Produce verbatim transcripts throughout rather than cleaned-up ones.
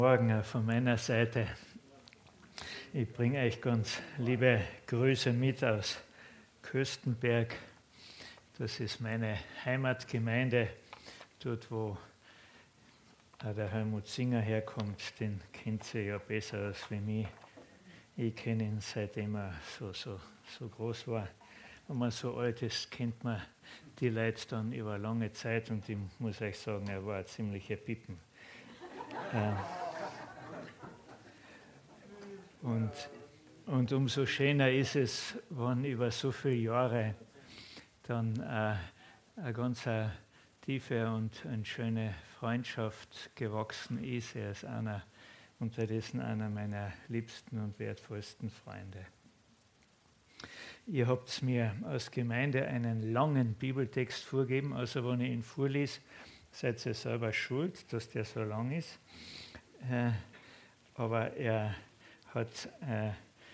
Morgen von meiner Seite. Ich bringe euch ganz liebe Grüße mit aus Köstenberg. Das ist meine Heimatgemeinde, dort wo auch der Helmut Singer herkommt. Den kennt ihr ja besser als wie mich. Ich kenne ihn seitdem er so, so, so groß war. Wenn man so alt ist, kennt man die Leute dann über lange Zeit und ich muss euch sagen, er war ein ziemlicher Pippen. äh, Und, und umso schöner ist es, wenn über so viele Jahre dann äh, eine ganz eine tiefe und eine schöne Freundschaft gewachsen ist. Er ist einer, unterdessen einer meiner liebsten und wertvollsten Freunde. Ihr habt mir als Gemeinde einen langen Bibeltext vorgegeben, also wenn ich ihn vorlese, seid ihr selber schuld, dass der so lang ist. Äh, aber er hat äh,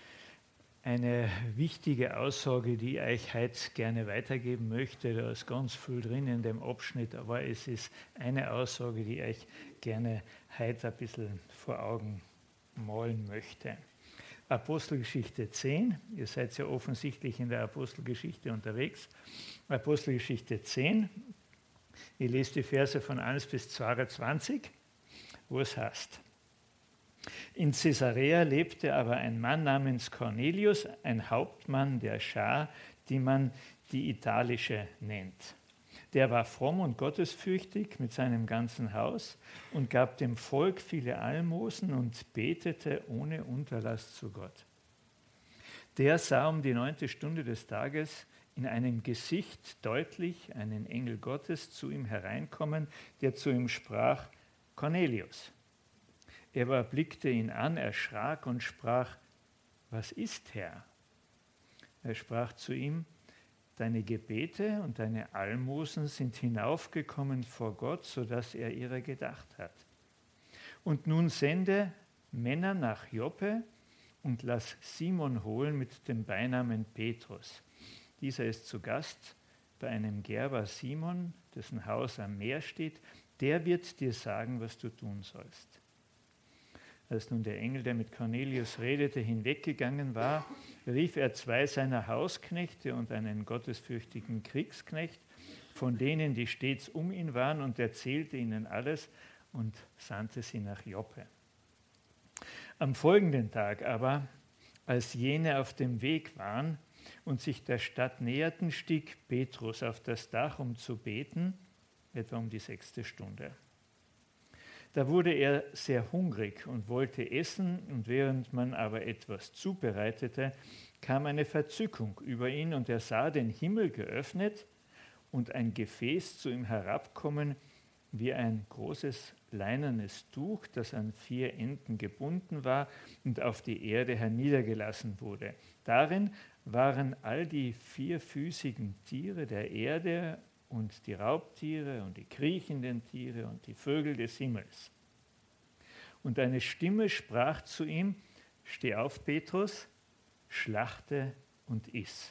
eine wichtige Aussage, die ich euch heute gerne weitergeben möchte. Da ist ganz viel drin in dem Abschnitt, aber es ist eine Aussage, die ich euch gerne heute ein bisschen vor Augen malen möchte. Apostelgeschichte zehn, ihr seid ja offensichtlich in der Apostelgeschichte unterwegs. Apostelgeschichte zehn, ich lese die Verse von eins bis zweiundzwanzig, wo es heißt: In Caesarea lebte aber ein Mann namens Cornelius, ein Hauptmann der Schar, die man die italische nennt. Der war fromm und gottesfürchtig mit seinem ganzen Haus und gab dem Volk viele Almosen und betete ohne Unterlass zu Gott. Der sah um die neunte Stunde des Tages in einem Gesicht deutlich einen Engel Gottes zu ihm hereinkommen, der zu ihm sprach: Cornelius. Er aber blickte ihn an, erschrak und sprach: Was ist, Herr? Er sprach zu ihm: Deine Gebete und deine Almosen sind hinaufgekommen vor Gott, sodass er ihrer gedacht hat. Und nun sende Männer nach Joppe und lass Simon holen mit dem Beinamen Petrus. Dieser ist zu Gast bei einem Gerber Simon, dessen Haus am Meer steht. Der wird dir sagen, was du tun sollst. Als nun der Engel, der mit Cornelius redete, hinweggegangen war, rief er zwei seiner Hausknechte und einen gottesfürchtigen Kriegsknecht, von denen, die stets um ihn waren, und erzählte ihnen alles und sandte sie nach Joppe. Am folgenden Tag aber, als jene auf dem Weg waren und sich der Stadt näherten, stieg Petrus auf das Dach, um zu beten, etwa um die sechste Stunde. Da wurde er sehr hungrig und wollte essen, und während man aber etwas zubereitete, kam eine Verzückung über ihn, und er sah den Himmel geöffnet und ein Gefäß zu ihm herabkommen, wie ein großes leinernes Tuch, das an vier Enden gebunden war und auf die Erde herniedergelassen wurde. Darin waren all die vierfüßigen Tiere der Erde und die Raubtiere und die kriechenden Tiere und die Vögel des Himmels. Und eine Stimme sprach zu ihm: Steh auf, Petrus, schlachte und iss.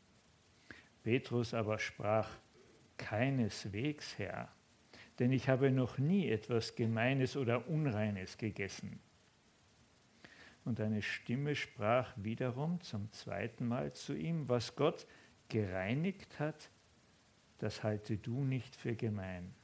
Petrus aber sprach: Keineswegs, Herr, denn ich habe noch nie etwas Gemeines oder Unreines gegessen. Und eine Stimme sprach wiederum zum zweiten Mal zu ihm: Was Gott gereinigt hat, das halte du nicht für gemein.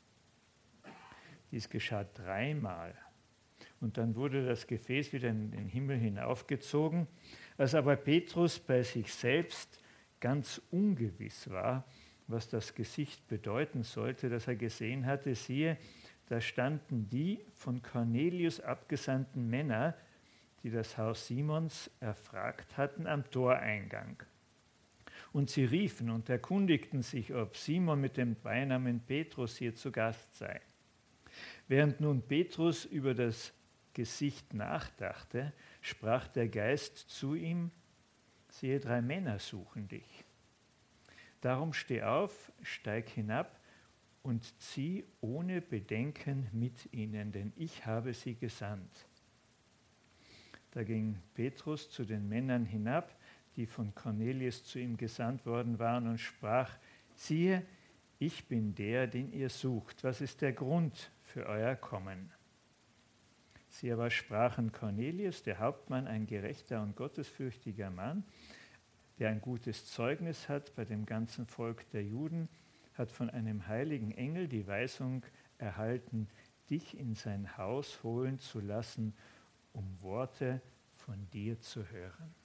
Dies geschah dreimal. Und dann wurde das Gefäß wieder in den Himmel hinaufgezogen. Als aber Petrus bei sich selbst ganz ungewiss war, was das Gesicht bedeuten sollte, das er gesehen hatte, siehe, da standen die von Cornelius abgesandten Männer, die das Haus Simons erfragt hatten, am Toreingang. Und sie riefen und erkundigten sich, ob Simon mit dem Beinamen Petrus hier zu Gast sei. Während nun Petrus über das Gesicht nachdachte, sprach der Geist zu ihm: Siehe, drei Männer suchen dich. Darum steh auf, steig hinab und zieh ohne Bedenken mit ihnen, denn ich habe sie gesandt. Da ging Petrus zu den Männern hinab, die von Cornelius zu ihm gesandt worden waren, und sprach: Siehe, ich bin der, den ihr sucht. Was ist der Grund für euer Kommen? Sie aber sprachen: Cornelius, der Hauptmann, ein gerechter und gottesfürchtiger Mann, der ein gutes Zeugnis hat bei dem ganzen Volk der Juden, hat von einem heiligen Engel die Weisung erhalten, dich in sein Haus holen zu lassen, um Worte von dir zu hören.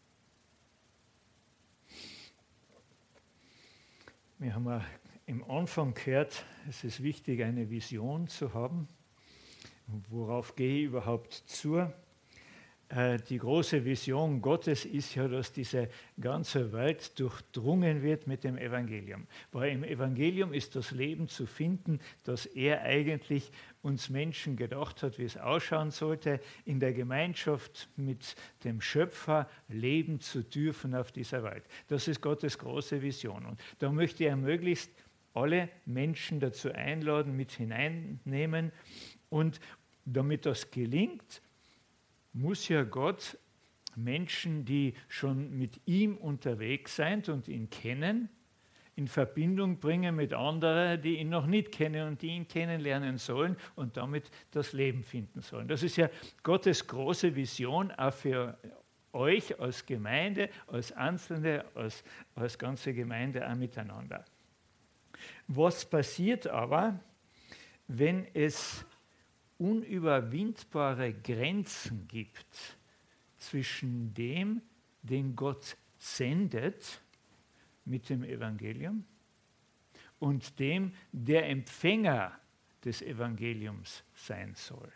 Wir haben ja im Anfang gehört, es ist wichtig, eine Vision zu haben. Worauf gehe ich überhaupt zu? Die große Vision Gottes ist ja, dass diese ganze Welt durchdrungen wird mit dem Evangelium. Weil im Evangelium ist das Leben zu finden, das er eigentlich uns Menschen gedacht hat, wie es ausschauen sollte, in der Gemeinschaft mit dem Schöpfer leben zu dürfen auf dieser Welt. Das ist Gottes große Vision. Und da möchte er möglichst alle Menschen dazu einladen, mit hineinnehmen. Und damit das gelingt, muss ja Gott Menschen, die schon mit ihm unterwegs sind und ihn kennen, in Verbindung bringen mit anderen, die ihn noch nicht kennen und die ihn kennenlernen sollen und damit das Leben finden sollen. Das ist ja Gottes große Vision auch für euch als Gemeinde, als Einzelne, als, als ganze Gemeinde auch miteinander. Was passiert aber, wenn es unüberwindbare Grenzen gibt zwischen dem, den Gott sendet mit dem Evangelium, und dem, der Empfänger des Evangeliums sein soll?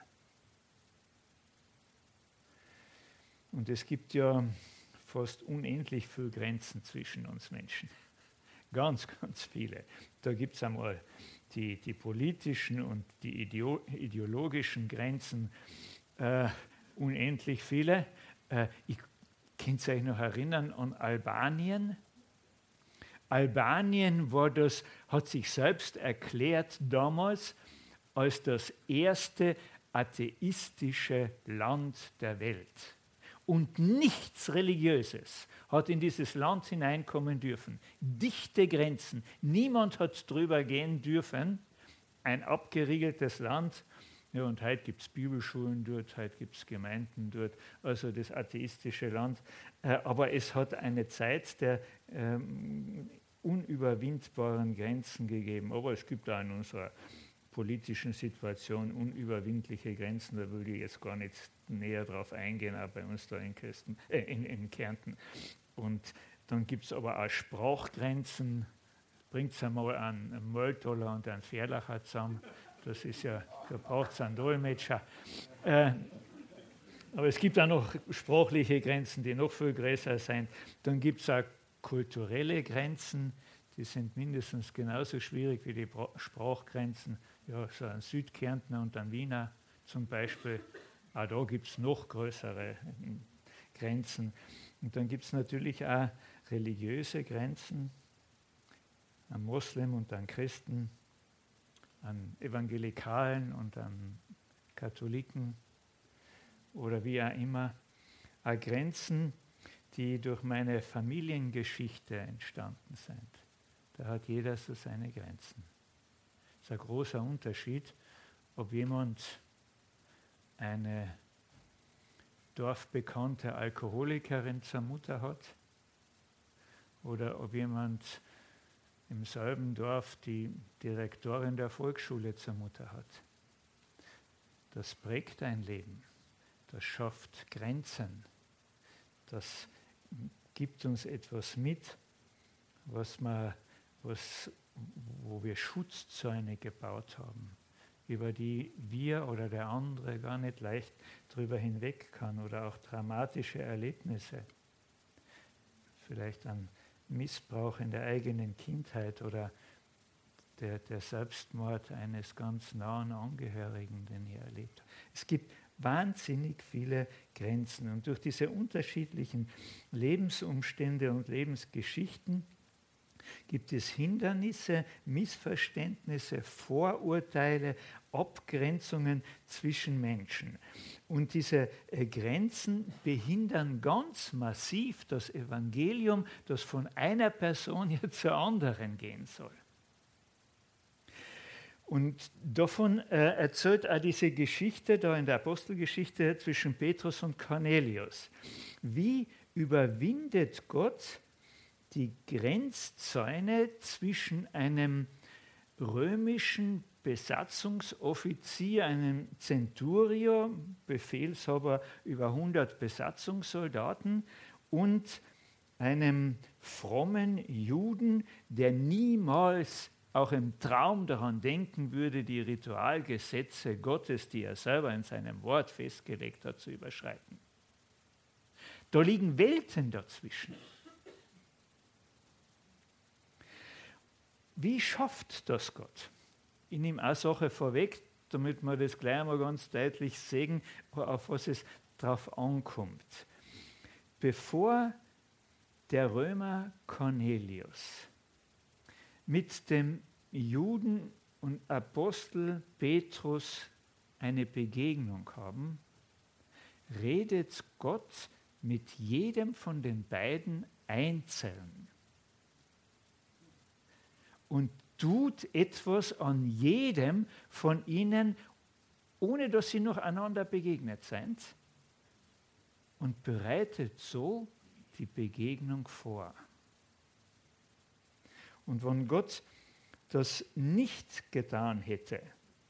Und es gibt ja fast unendlich viele Grenzen zwischen uns Menschen. Ganz, ganz viele. Da gibt es einmal die, die politischen und die ideo- ideologischen Grenzen, äh, unendlich viele. Äh, ich könnt ihr euch noch erinnern an Albanien? Albanien war das, hat sich selbst erklärt damals als das erste atheistische Land der Welt. Und nichts Religiöses hat in dieses Land hineinkommen dürfen. Dichte Grenzen. Niemand hat drüber gehen dürfen. Ein abgeriegeltes Land. Ja, und heute gibt es Bibelschulen dort, heute gibt es Gemeinden dort, also das atheistische Land. Äh, aber es hat eine Zeit der ähm, unüberwindbaren Grenzen gegeben. Aber es gibt auch in unserer politischen Situation unüberwindliche Grenzen, da will ich jetzt gar nicht näher drauf eingehen, auch bei uns da in, Kösten, äh, in, in Kärnten. Und dann gibt es aber auch Sprachgrenzen. Bringt es einmal einen Mölltoller und einen Ferlacher zusammen. Das ist ja, da braucht es einen Dolmetscher. Äh, aber es gibt auch noch sprachliche Grenzen, die noch viel größer sind. Dann gibt es auch kulturelle Grenzen, die sind mindestens genauso schwierig wie die Bra- Sprachgrenzen. Ja, so ein Südkärntner und ein Wiener zum Beispiel. Auch da gibt es noch größere Grenzen. Und dann gibt es natürlich auch religiöse Grenzen, an Moslem und an Christen, an Evangelikalen und an Katholiken oder wie auch immer. Auch Grenzen, die durch meine Familiengeschichte entstanden sind. Da hat jeder so seine Grenzen. Das ist ein großer Unterschied, ob jemand eine dorfbekannte Alkoholikerin zur Mutter hat oder ob jemand im selben Dorf die Direktorin der Volksschule zur Mutter hat. Das prägt ein Leben, das schafft Grenzen, das gibt uns etwas mit, was wir, was, wo wir Schutzzäune gebaut haben, über die wir oder der andere gar nicht leicht drüber hinweg kann, oder auch dramatische Erlebnisse, vielleicht ein Missbrauch in der eigenen Kindheit oder der, der Selbstmord eines ganz nahen Angehörigen, den ihr erlebt habt. Es gibt wahnsinnig viele Grenzen, und durch diese unterschiedlichen Lebensumstände und Lebensgeschichten gibt es Hindernisse, Missverständnisse, Vorurteile, Abgrenzungen zwischen Menschen. Und diese äh, Grenzen behindern ganz massiv das Evangelium, das von einer Person hier zur anderen gehen soll. Und davon äh, erzählt auch diese Geschichte da in der Apostelgeschichte zwischen Petrus und Cornelius. Wie überwindet Gott die Grenzzäune zwischen einem römischen Besatzungsoffizier, einem Centurio, Befehlshaber über hundert Besatzungssoldaten, und einem frommen Juden, der niemals auch im Traum daran denken würde, die Ritualgesetze Gottes, die er selber in seinem Wort festgelegt hat, zu überschreiten. Da liegen Welten dazwischen. Wie schafft das Gott? Ich nehme eine Sache vorweg, damit wir das gleich einmal ganz deutlich sehen, auf was es drauf ankommt. Bevor der Römer Cornelius mit dem Juden und Apostel Petrus eine Begegnung haben, redet Gott mit jedem von den beiden einzeln und tut etwas an jedem von ihnen, ohne dass sie noch einander begegnet sind, und bereitet so die Begegnung vor. Und wenn Gott das nicht getan hätte,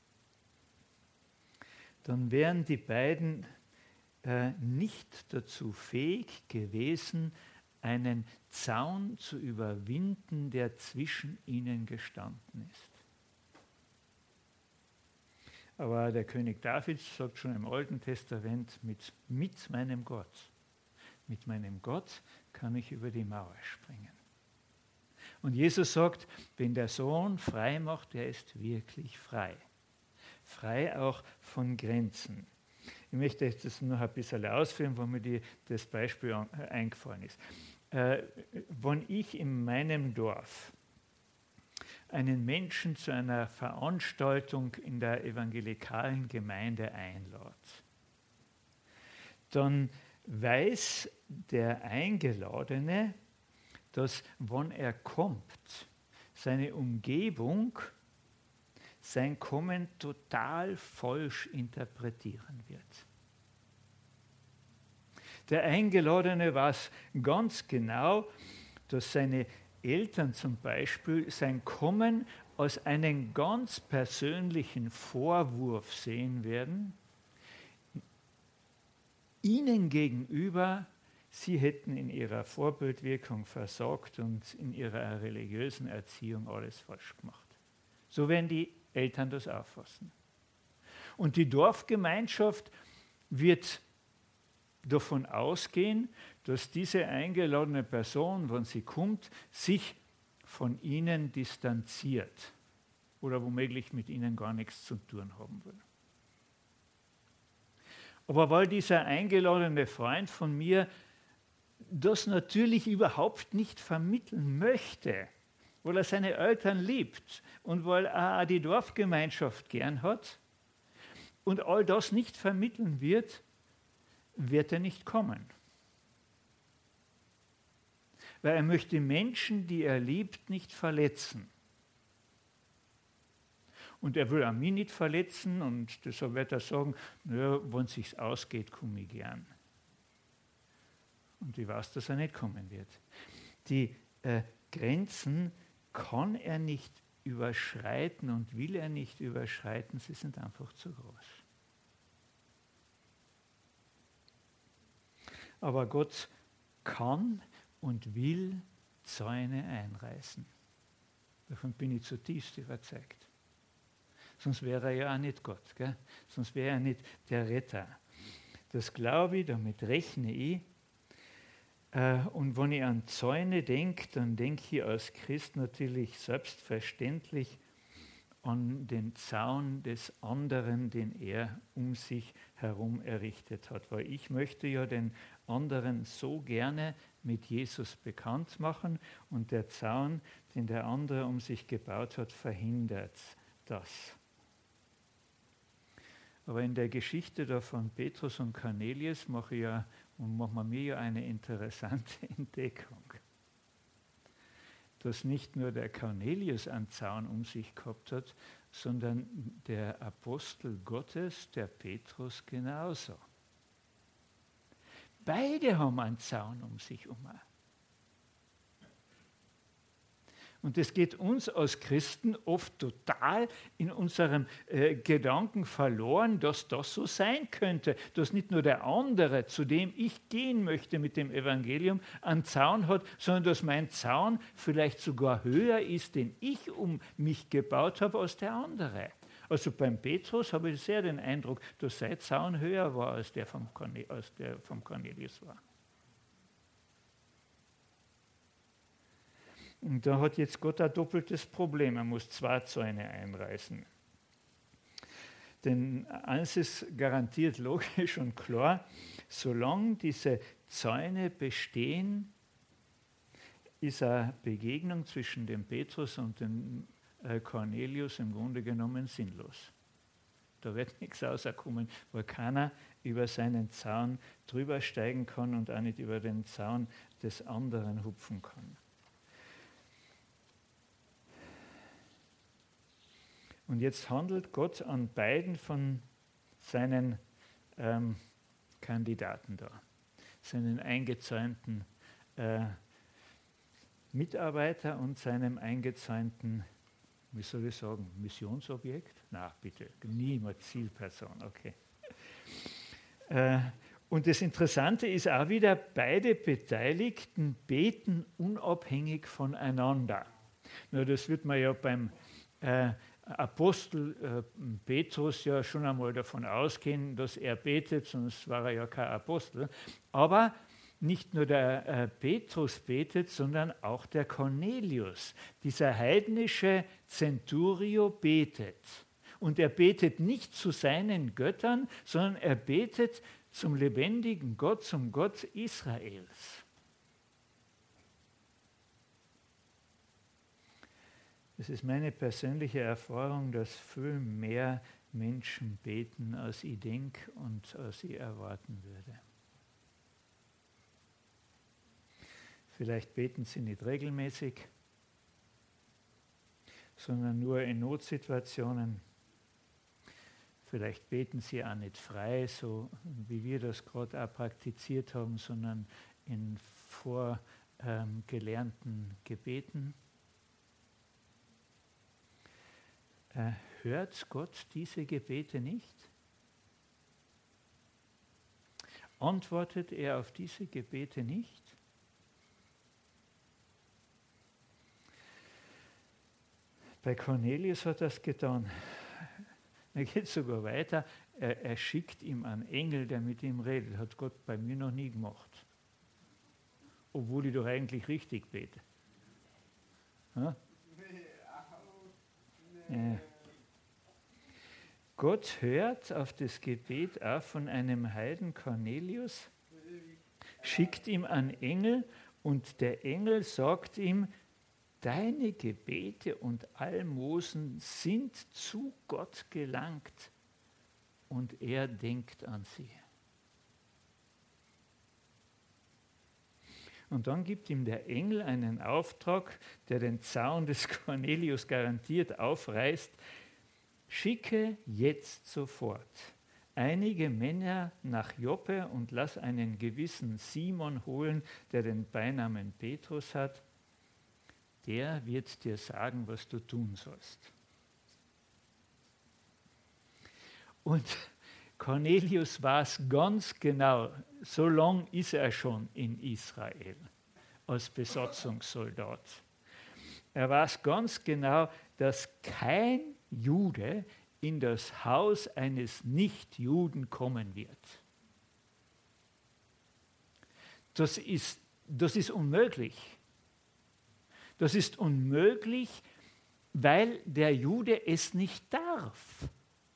dann wären die beiden äh, nicht dazu fähig gewesen, einen Zaun zu überwinden, der zwischen ihnen gestanden ist. Aber der König David sagt schon im Alten Testament, mit, mit meinem Gott, mit meinem Gott kann ich über die Mauer springen. Und Jesus sagt, wenn der Sohn frei macht, der ist wirklich frei. Frei auch von Grenzen. Ich möchte jetzt das noch ein bisschen ausführen, wo mir die, das Beispiel an, äh, eingefallen ist. Äh, wenn ich in meinem Dorf einen Menschen zu einer Veranstaltung in der evangelikalen Gemeinde einlade, dann weiß der Eingeladene, dass, wenn er kommt, seine Umgebung sein Kommen total falsch interpretieren wird. Der Eingeladene weiß ganz genau, dass seine Eltern zum Beispiel sein Kommen als einen ganz persönlichen Vorwurf sehen werden, ihnen gegenüber, sie hätten in ihrer Vorbildwirkung versagt und in ihrer religiösen Erziehung alles falsch gemacht. So werden die Eltern das auffassen. Und die Dorfgemeinschaft wird davon ausgehen, dass diese eingeladene Person, wenn sie kommt, sich von ihnen distanziert oder womöglich mit ihnen gar nichts zu tun haben will. Aber weil dieser eingeladene Freund von mir das natürlich überhaupt nicht vermitteln möchte, weil er seine Eltern liebt und weil er auch die Dorfgemeinschaft gern hat und all das nicht vermitteln wird, wird er nicht kommen. Weil er möchte Menschen, die er liebt, nicht verletzen. Und er will auch mich nicht verletzen und deshalb wird er sagen, naja, wenn es sich ausgeht, komme ich gern. Und ich weiß, dass er nicht kommen wird. Die äh, Grenzen kann er nicht überschreiten und will er nicht überschreiten, sie sind einfach zu groß. Aber Gott kann und will Zäune einreißen. Davon bin ich zutiefst überzeugt. Sonst wäre er ja auch nicht Gott, gell? Sonst wäre er nicht der Retter. Das glaube ich, damit rechne ich. Und wenn ich an Zäune denke, dann denke ich als Christ natürlich selbstverständlich an den Zaun des anderen, den er um sich herum errichtet hat. Weil ich möchte ja den anderen so gerne mit Jesus bekannt machen und der Zaun, den der andere um sich gebaut hat, verhindert das. Aber in der Geschichte da von Petrus und Cornelius mache ich ja und machen wir mir ja eine interessante Entdeckung, dass nicht nur der Cornelius einen Zaun um sich gehabt hat, sondern der Apostel Gottes, der Petrus, genauso. Beide haben einen Zaun um sich herum. Und es geht uns als Christen oft total in unserem äh, Gedanken verloren, dass das so sein könnte, dass nicht nur der andere, zu dem ich gehen möchte mit dem Evangelium, einen Zaun hat, sondern dass mein Zaun vielleicht sogar höher ist, den ich um mich gebaut habe, als der andere. Also beim Petrus habe ich sehr den Eindruck, dass sein Zaun höher war, als der vom, Corne- als der vom Cornelius war. Und da hat jetzt Gott ein doppeltes Problem. Er muss zwei Zäune einreißen. Denn eines ist garantiert logisch und klar, solange diese Zäune bestehen, ist eine Begegnung zwischen dem Petrus und dem Cornelius im Grunde genommen sinnlos. Da wird nichts rauskommen, weil keiner über seinen Zaun drüber steigen kann und auch nicht über den Zaun des anderen hupfen kann. Und jetzt handelt Gott an beiden von seinen ähm, Kandidaten da, seinen eingezäunten äh, Mitarbeiter und seinem eingezäunten, wie soll ich sagen, Missionsobjekt? Na, bitte, niemals Zielperson, okay. Äh, und das Interessante ist auch wieder, beide Beteiligten beten unabhängig voneinander. Nur das wird man ja beim äh, Apostel äh, Petrus ja schon einmal davon ausgehen, dass er betet, sonst war er ja kein Apostel. Aber nicht nur der äh, Petrus betet, sondern auch der Cornelius. Dieser heidnische Centurio betet. Und er betet nicht zu seinen Göttern, sondern er betet zum lebendigen Gott, zum Gott Israels. Es ist meine persönliche Erfahrung, dass viel mehr Menschen beten, als ich denke und als ich erwarten würde. Vielleicht beten sie nicht regelmäßig, sondern nur in Notsituationen. Vielleicht beten sie auch nicht frei, so wie wir das gerade auch praktiziert haben, sondern in vorgelernten Gebeten. Äh, hört Gott diese Gebete nicht? Antwortet er auf diese Gebete nicht? Bei Cornelius hat er es getan. Er geht sogar weiter. Er, er schickt ihm einen Engel, der mit ihm redet. Hat Gott bei mir noch nie gemacht. Obwohl ich doch eigentlich richtig bete. Ja? Ja. Gott hört auf das Gebet auch von einem Heiden Cornelius, schickt ihm einen Engel und der Engel sagt ihm, deine Gebete und Almosen sind zu Gott gelangt und er denkt an sie. Und dann gibt ihm der Engel einen Auftrag, der den Zaun des Cornelius garantiert aufreißt. Schicke jetzt sofort einige Männer nach Joppe und lass einen gewissen Simon holen, der den Beinamen Petrus hat. Der wird dir sagen, was du tun sollst. Und Cornelius weiß ganz genau, so lange ist er schon in Israel als Besatzungssoldat. Er weiß ganz genau, dass kein Jude in das Haus eines Nichtjuden kommen wird. Das ist, das ist unmöglich. Das ist unmöglich, weil der Jude es nicht darf.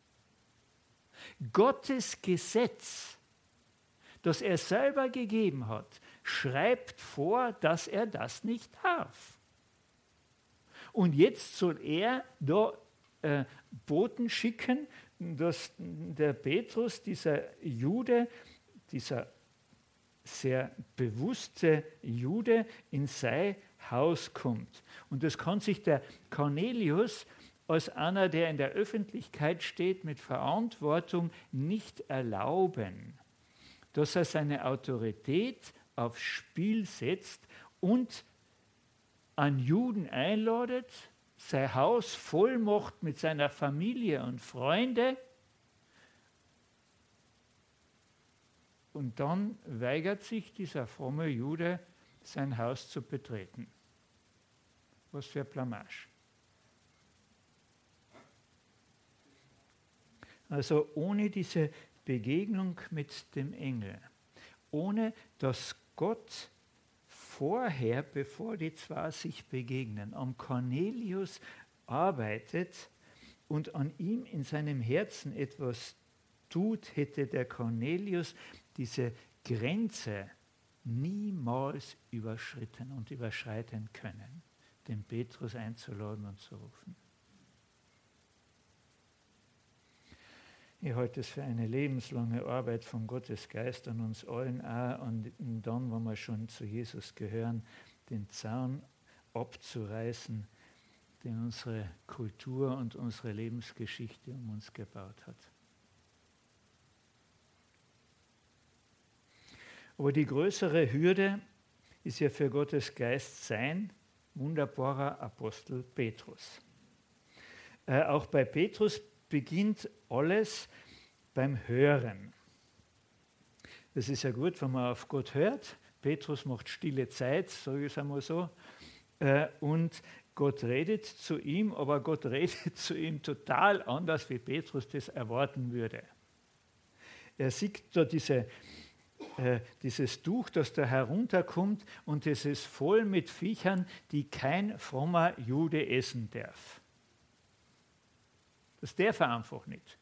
Gottes Gesetz, das er selber gegeben hat, schreibt vor, dass er das nicht darf. Und jetzt soll er da äh, Boten schicken, dass der Petrus, dieser Jude, dieser sehr bewusste Jude, in sein Haus kommt. Und das kann sich der Cornelius als einer, der in der Öffentlichkeit steht, mit Verantwortung nicht erlauben, dass er seine Autorität aufs Spiel setzt und an Juden einladet, sein Haus voll macht mit seiner Familie und Freunde und dann weigert sich dieser fromme Jude, sein Haus zu betreten. Was für Blamage. Also ohne diese Begegnung mit dem Engel, ohne dass Gott vorher, bevor die zwei sich begegnen, am Cornelius arbeitet und an ihm in seinem Herzen etwas tut, hätte der Cornelius diese Grenze niemals überschritten und überschreiten können, den Petrus einzuladen und zu rufen. Ich halte es für eine lebenslange Arbeit von Gottes Geist an uns allen auch und dann, wenn wir schon zu Jesus gehören, den Zaun abzureißen, den unsere Kultur und unsere Lebensgeschichte um uns gebaut hat. Aber die größere Hürde ist ja für Gottes Geist sein wunderbarer Apostel Petrus. Äh, auch bei Petrus beginnt alles beim Hören. Das ist ja gut, wenn man auf Gott hört. Petrus macht stille Zeit, sage ich es einmal so. Äh, und Gott redet zu ihm, aber Gott redet zu ihm total anders, wie Petrus das erwarten würde. Er sieht da diese, äh, dieses Tuch, das da herunterkommt und es ist voll mit Viechern, die kein frommer Jude essen darf. Das darf er einfach nicht.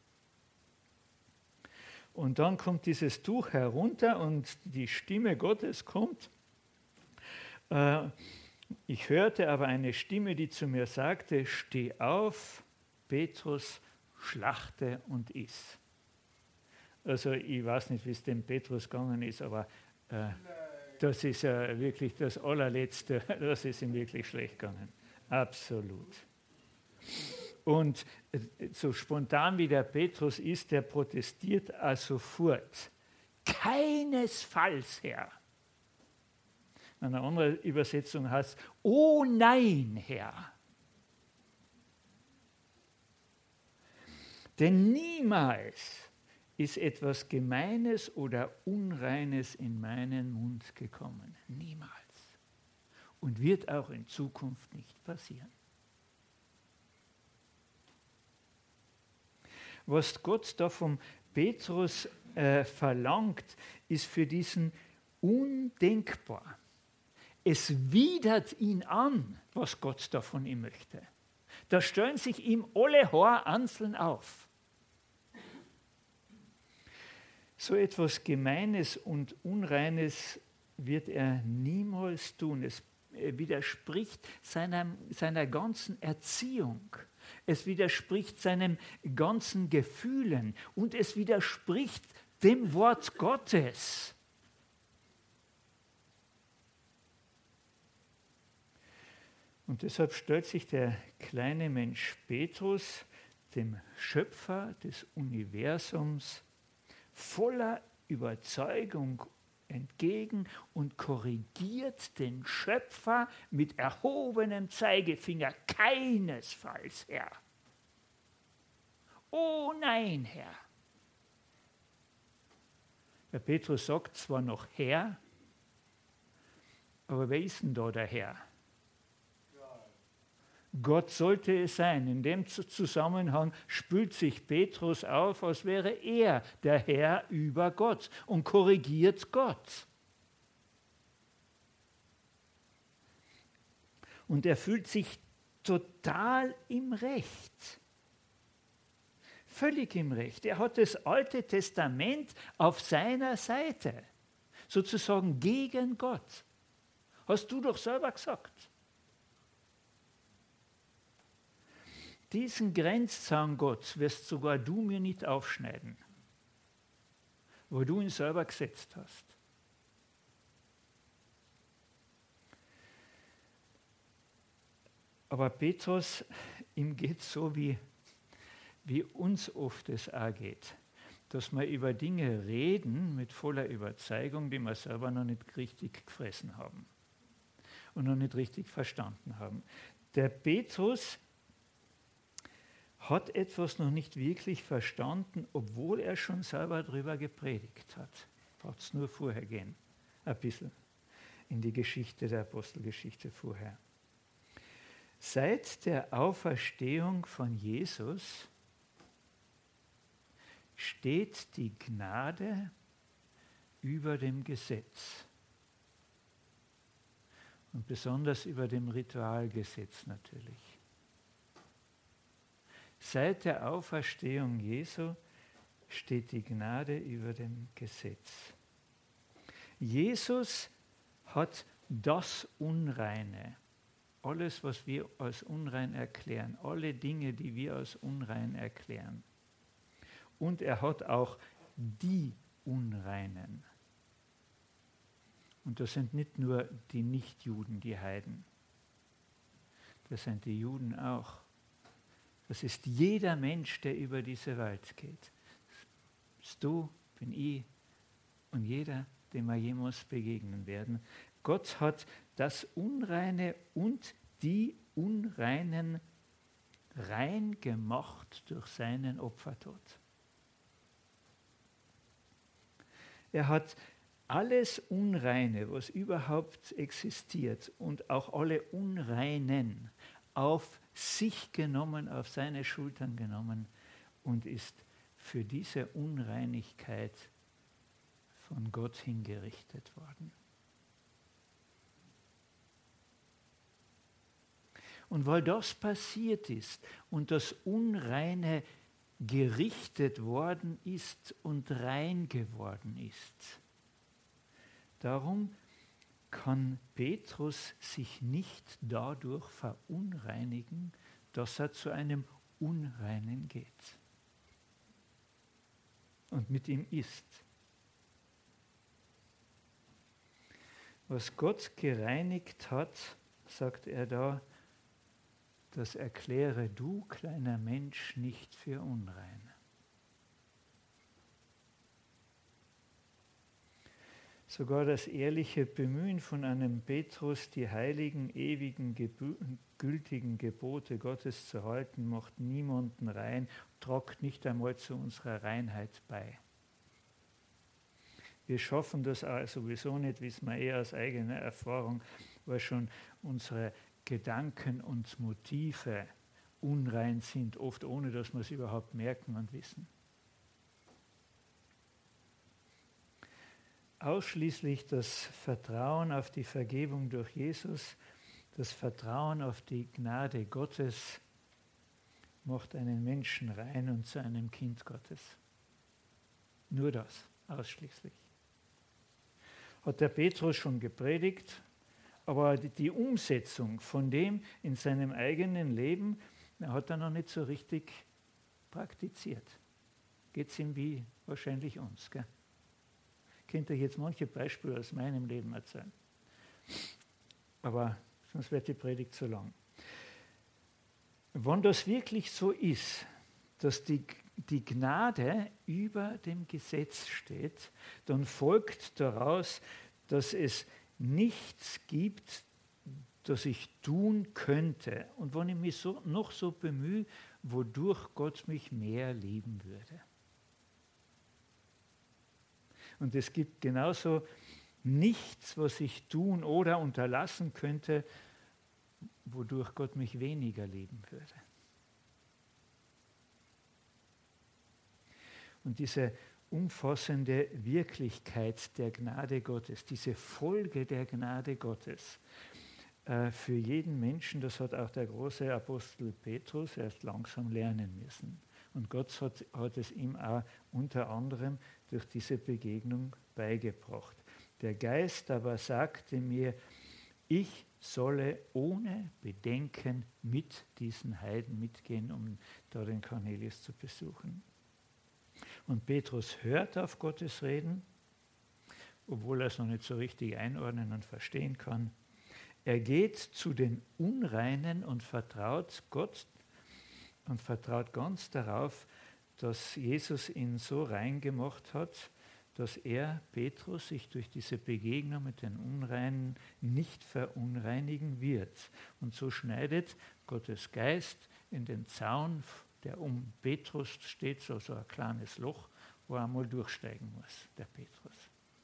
Und dann kommt dieses Tuch herunter und die Stimme Gottes kommt. Äh, ich hörte aber eine Stimme, die zu mir sagte, steh auf, Petrus, schlachte und iss. Also ich weiß nicht, wie es dem Petrus gegangen ist, aber äh, das ist ja wirklich das allerletzte, das ist ihm wirklich schlecht gegangen. Absolut. Und so spontan wie der Petrus ist, der protestiert auch sofort. Keinesfalls, Herr. In einer anderen Übersetzung heißt es, oh nein, Herr. Denn niemals ist etwas Gemeines oder Unreines in meinen Mund gekommen. Niemals. Und wird auch in Zukunft nicht passieren. Was Gott da vom Petrus äh, verlangt, ist für diesen undenkbar. Es widert ihn an, was Gott da von ihm möchte. Da stellen sich ihm alle Haare einzeln auf. So etwas Gemeines und Unreines wird er niemals tun. Es widerspricht seiner, seiner ganzen Erziehung. Es widerspricht seinen ganzen Gefühlen und es widerspricht dem Wort Gottes. Und deshalb stellt sich der kleine Mensch Petrus dem Schöpfer des Universums voller Überzeugung entgegen und korrigiert den Schöpfer mit erhobenem Zeigefinger. Keinesfalls, Herr. Oh nein, Herr. Der Petrus sagt zwar noch Herr, aber wer ist denn da der Herr? Gott sollte es sein. In dem Zusammenhang spült sich Petrus auf, als wäre er der Herr über Gott und korrigiert Gott. Und er fühlt sich total im Recht. Völlig im Recht. Er hat das Alte Testament auf seiner Seite. Sozusagen gegen Gott. Hast du doch selber gesagt. Diesen Grenzzaun Gott wirst sogar du mir nicht aufschneiden, wo du ihn selber gesetzt hast. Aber Petrus ihm geht es so, wie, wie uns oft es auch geht. Dass wir über Dinge reden mit voller Überzeugung, die wir selber noch nicht richtig gefressen haben und noch nicht richtig verstanden haben. Der Petrus hat etwas noch nicht wirklich verstanden, obwohl er schon selber darüber gepredigt hat. Braucht es nur vorher gehen, ein bisschen in die Geschichte der Apostelgeschichte vorher. Seit der Auferstehung von Jesus steht die Gnade über dem Gesetz und besonders über dem Ritualgesetz natürlich. Seit der Auferstehung Jesu steht die Gnade über dem Gesetz. Jesus hat das Unreine, alles, was wir als unrein erklären, alle Dinge, die wir als unrein erklären. Und er hat auch die Unreinen. Und das sind nicht nur die Nichtjuden, die Heiden. Das sind die Juden auch. Das ist jeder Mensch, der über diese Welt geht. Das bist du, bin ich und jeder, dem wir jemals begegnen werden. Gott hat das Unreine und die Unreinen rein gemacht durch seinen Opfertod. Er hat alles Unreine, was überhaupt existiert, und auch alle Unreinen auf sich genommen, auf seine Schultern genommen und ist für diese Unreinigkeit von Gott hingerichtet worden. Und weil das passiert ist und das Unreine gerichtet worden ist und rein geworden ist, darum kann Petrus sich nicht dadurch verunreinigen, dass er zu einem Unreinen geht und mit ihm ist. Was Gott gereinigt hat, sagt er da, das erkläre du, kleiner Mensch, nicht für unrein. Sogar das ehrliche Bemühen von einem Petrus, die heiligen, ewigen, gültigen Gebote Gottes zu halten, macht niemanden rein, tragt nicht einmal zu unserer Reinheit bei. Wir schaffen das auch sowieso nicht, wissen wir eher aus eigener Erfahrung, weil schon unsere Gedanken und Motive unrein sind, oft ohne dass wir es überhaupt merken und wissen. Ausschließlich das Vertrauen auf die Vergebung durch Jesus, das Vertrauen auf die Gnade Gottes macht einen Menschen rein und zu einem Kind Gottes. Nur das, ausschließlich. Hat der Petrus schon gepredigt, aber die Umsetzung von dem in seinem eigenen Leben hat er noch nicht so richtig praktiziert. Geht es ihm wie wahrscheinlich uns, gell? Ich könnte euch jetzt manche Beispiele aus meinem Leben erzählen. Aber sonst wird die Predigt zu lang. Wenn das wirklich so ist, dass die, die Gnade über dem Gesetz steht, dann folgt daraus, dass es nichts gibt, das ich tun könnte. Und wenn ich mich so, noch so bemühe, wodurch Gott mich mehr lieben würde. Und es gibt genauso nichts, was ich tun oder unterlassen könnte, wodurch Gott mich weniger lieben würde. Und diese umfassende Wirklichkeit der Gnade Gottes, diese Folge der Gnade Gottes äh, für jeden Menschen, das hat auch der große Apostel Petrus erst langsam lernen müssen. Und Gott hat, hat es ihm auch unter anderem durch diese Begegnung beigebracht. Der Geist aber sagte mir, ich solle ohne Bedenken mit diesen Heiden mitgehen, um da den Cornelius zu besuchen. Und Petrus hört auf Gottes Reden, obwohl er es noch nicht so richtig einordnen und verstehen kann. Er geht zu den Unreinen und vertraut Gott und vertraut ganz darauf, dass Jesus ihn so rein gemacht hat, dass er, Petrus, sich durch diese Begegnung mit den Unreinen nicht verunreinigen wird. Und so schneidet Gottes Geist in den Zaun, der um Petrus steht, so, so ein kleines Loch, wo er einmal durchsteigen muss, der Petrus.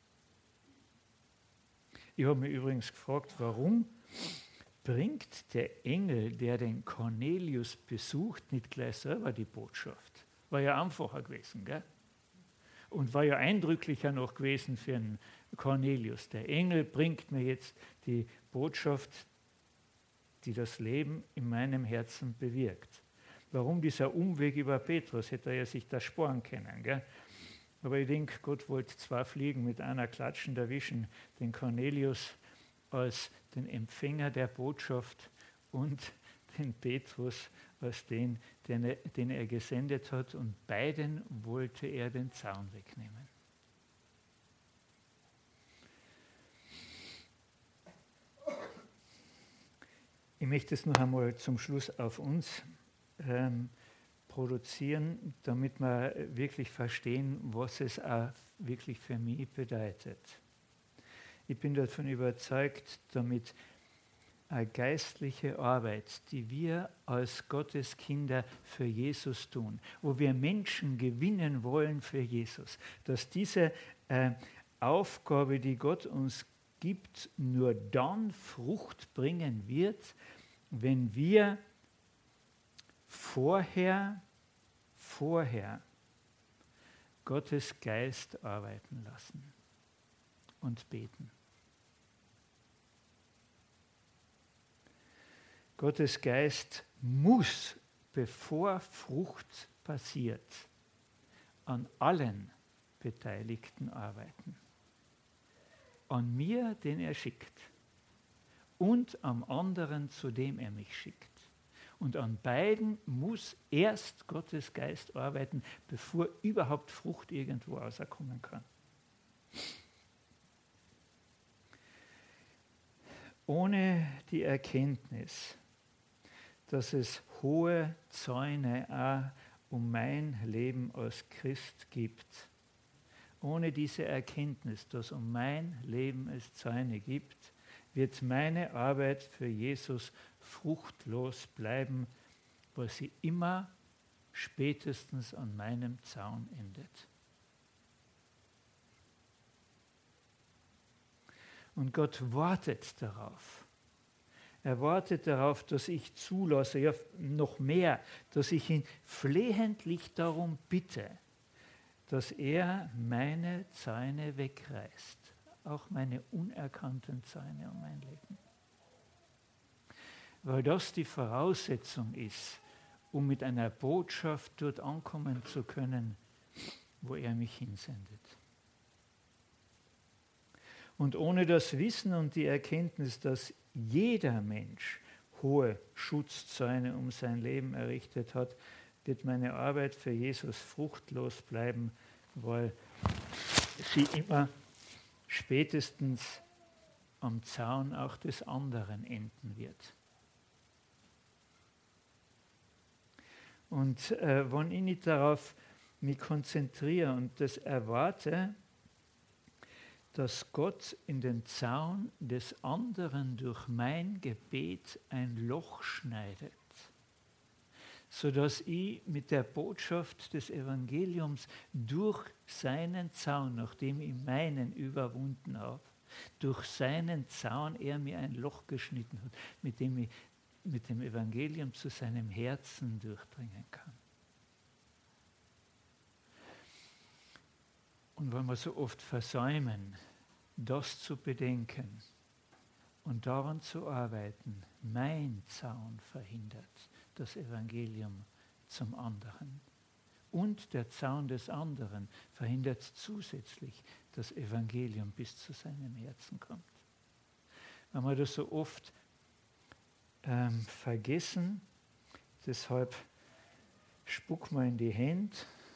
Ich habe mich übrigens gefragt, warum bringt der Engel, der den Cornelius besucht, nicht gleich selber die Botschaft? War ja einfacher gewesen, gell? Und war ja eindrücklicher noch gewesen für den Cornelius. Der Engel bringt mir jetzt die Botschaft, die das Leben in meinem Herzen bewirkt. Warum dieser Umweg über Petrus? Hätte er ja sich das sparen können. Gell? Aber ich denke, Gott wollte zwei Fliegen mit einer klatschen erwischen, den Cornelius als den Empfänger der Botschaft und den Petrus als den, den er, den er gesendet hat, und beiden wollte er den Zaun wegnehmen. Ich möchte es noch einmal zum Schluss auf uns ähm, produzieren, damit wir wirklich verstehen, was es auch wirklich für mich bedeutet. Ich bin davon überzeugt, damit eine geistliche Arbeit, die wir als Gottes Kinder für Jesus tun, wo wir Menschen gewinnen wollen für Jesus, dass diese äh, Aufgabe, die Gott uns gibt, nur dann Frucht bringen wird, wenn wir vorher, vorher Gottes Geist arbeiten lassen und beten. Gottes Geist muss, bevor Frucht passiert, an allen Beteiligten arbeiten. An mir, den er schickt, und am anderen, zu dem er mich schickt. Und an beiden muss erst Gottes Geist arbeiten, bevor überhaupt Frucht irgendwo rauskommen kann. Ohne die Erkenntnis, dass es hohe Zäune auch um mein Leben als Christ gibt, ohne diese Erkenntnis, dass um mein Leben es Zäune gibt, wird meine Arbeit für Jesus fruchtlos bleiben, weil sie immer spätestens an meinem Zaun endet. Und Gott wartet darauf. Er wartet darauf, dass ich zulasse, ja noch mehr, dass ich ihn flehentlich darum bitte, dass er meine Zäune wegreißt, auch meine unerkannten Zäune um mein Leben. Weil das die Voraussetzung ist, um mit einer Botschaft dort ankommen zu können, wo er mich hinsendet. Und ohne das Wissen und die Erkenntnis, dass jeder Mensch hohe Schutzzäune um sein Leben errichtet hat, wird meine Arbeit für Jesus fruchtlos bleiben, weil sie immer spätestens am Zaun auch des anderen enden wird. Und äh, wenn ich nicht darauf mich konzentriere und das erwarte, dass Gott in den Zaun des anderen durch mein Gebet ein Loch schneidet, sodass ich mit der Botschaft des Evangeliums durch seinen Zaun, nachdem ich meinen überwunden habe, durch seinen Zaun er mir ein Loch geschnitten hat, mit dem ich mit dem Evangelium zu seinem Herzen durchdringen kann. Und wenn wir so oft versäumen, das zu bedenken und daran zu arbeiten, mein Zaun verhindert das Evangelium zum anderen. Und der Zaun des anderen verhindert zusätzlich das Evangelium bis zu seinem Herzen kommt. Wenn wir das so oft ähm, vergessen, deshalb spuck mal in die Hände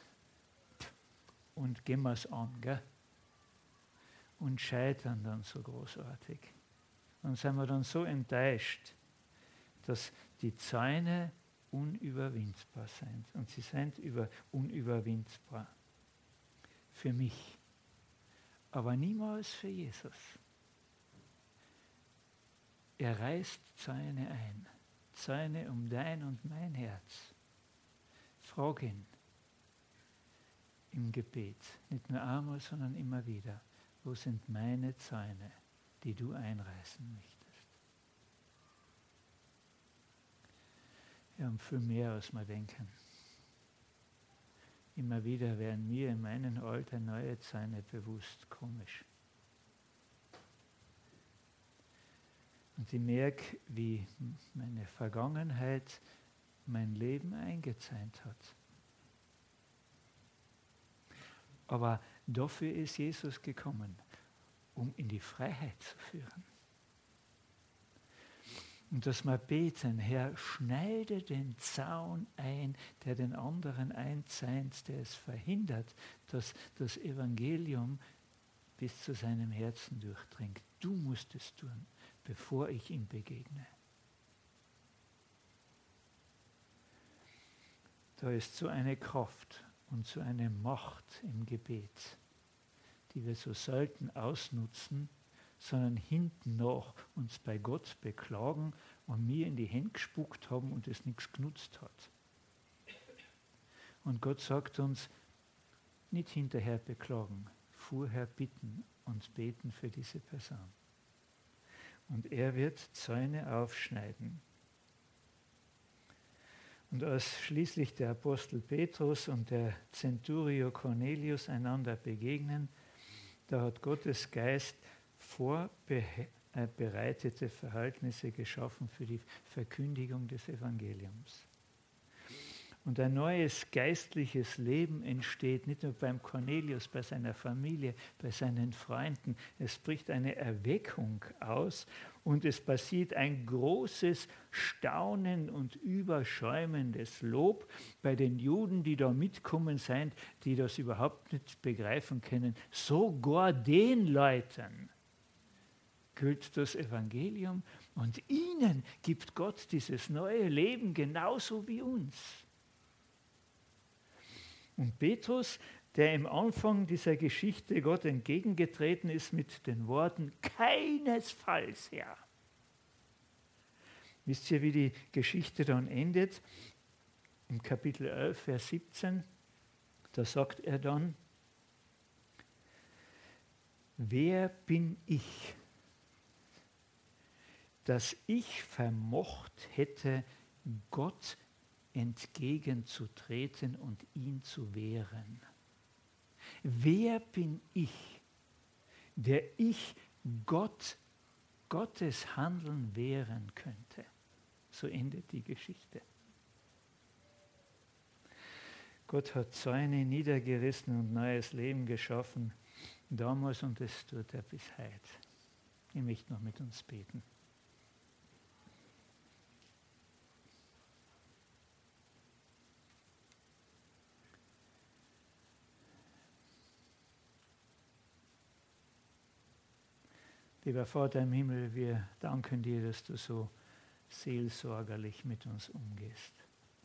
und gehen wir es an, gell? Und scheitern dann so großartig. Und sind wir dann so enttäuscht, dass die Zäune unüberwindbar sind. Und sie sind über, unüberwindbar. Für mich. Aber niemals für Jesus. Er reißt Zäune ein. Zäune um dein und mein Herz. Frag ihn im Gebet, nicht nur einmal, sondern immer wieder, wo sind meine Zäune, die du einreißen möchtest? Wir haben viel mehr, als wir denken. Immer wieder werden mir in meinem Alter neue Zäune bewusst, komisch. Und ich merke, wie meine Vergangenheit mein Leben eingezäunt hat. Aber dafür ist Jesus gekommen, um in die Freiheit zu führen. Und dass wir beten, Herr, schneide den Zaun ein, der den anderen einzäunt, der es verhindert, dass das Evangelium bis zu seinem Herzen durchdringt. Du musst es tun, bevor ich ihm begegne. Da ist so eine Kraft und so eine Macht im Gebet, die wir so selten ausnutzen, sondern hinten nach uns bei Gott beklagen und mir in die Hände gespuckt haben und es nichts genutzt hat. Und Gott sagt uns, nicht hinterher beklagen, vorher bitten und beten für diese Person. Und er wird Zäune aufschneiden. Und als schließlich der Apostel Petrus und der Centurio Cornelius einander begegnen, da hat Gottes Geist vorbereitete Verhältnisse geschaffen für die Verkündigung des Evangeliums. Und ein neues geistliches Leben entsteht, nicht nur beim Cornelius, bei seiner Familie, bei seinen Freunden. Es bricht eine Erweckung aus und es passiert ein großes Staunen und überschäumendes Lob bei den Juden, die da mitkommen sind, die das überhaupt nicht begreifen können. Sogar den Leuten gilt das Evangelium und ihnen gibt Gott dieses neue Leben genauso wie uns. Und Petrus, der im Anfang dieser Geschichte Gott entgegengetreten ist mit den Worten, keinesfalls, Herr. Wisst ihr, wie die Geschichte dann endet? Im Kapitel elf, Vers siebzehn, da sagt er dann, wer bin ich, dass ich vermocht hätte, Gott entgegenzutreten und ihn zu wehren? Wer bin ich, der ich Gott, Gottes Handeln wehren könnte? So endet die Geschichte. Gott hat Zäune niedergerissen und neues Leben geschaffen, damals und das tut er bis heute. Ich möchte noch mit uns beten. Lieber Vater im Himmel, wir danken dir, dass du so seelsorgerlich mit uns umgehst.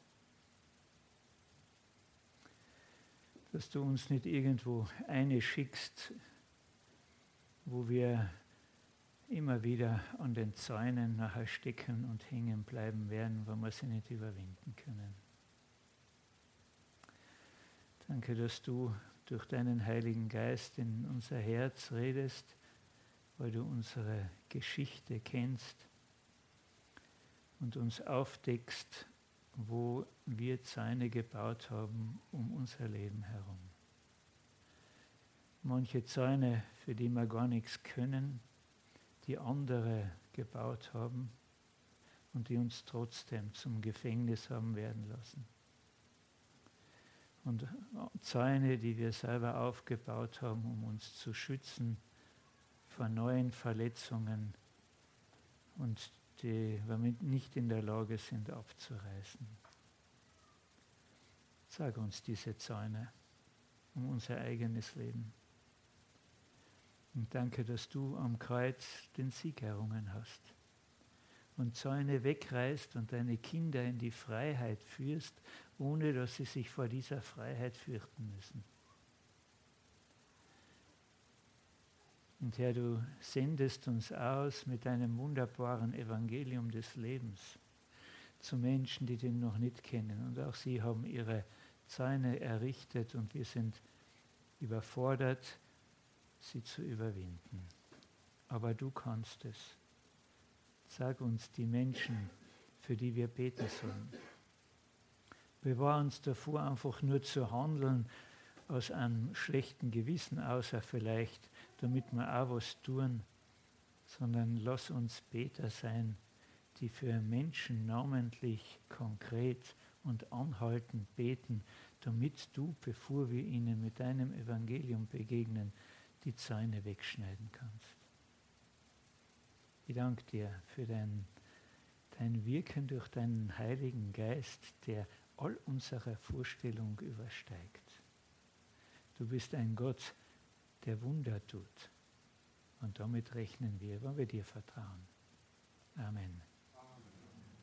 Dass du uns nicht irgendwo eine schickst, wo wir immer wieder an den Zäunen nachher stecken und hängen bleiben werden, weil wir sie nicht überwinden können. Danke, dass du durch deinen Heiligen Geist in unser Herz redest, weil du unsere Geschichte kennst und uns aufdeckst, wo wir Zäune gebaut haben um unser Leben herum. Manche Zäune, für die wir gar nichts können, die andere gebaut haben und die uns trotzdem zum Gefängnis haben werden lassen. Und Zäune, die wir selber aufgebaut haben, um uns zu schützen vor neuen Verletzungen und die wir nicht in der Lage sind abzureißen. Sag uns diese Zäune um unser eigenes Leben. Und danke, dass du am Kreuz den Sieg errungen hast und Zäune wegreißt und deine Kinder in die Freiheit führst, ohne dass sie sich vor dieser Freiheit fürchten müssen. Und Herr, du sendest uns aus mit deinem wunderbaren Evangelium des Lebens zu Menschen, die den noch nicht kennen. Und auch sie haben ihre Zäune errichtet und wir sind überfordert, sie zu überwinden. Aber du kannst es. Sag uns die Menschen, für die wir beten sollen. Bewahr uns davor, einfach nur zu handeln aus einem schlechten Gewissen, außer vielleicht, damit wir auch was tun, sondern lass uns Beter sein, die für Menschen namentlich, konkret und anhaltend beten, damit du, bevor wir ihnen mit deinem Evangelium begegnen, die Zäune wegschneiden kannst. Ich danke dir für dein, dein Wirken durch deinen Heiligen Geist, der all unsere Vorstellung übersteigt. Du bist ein Gott, der Wunder tut. Und damit rechnen wir, wenn wir dir vertrauen. Amen.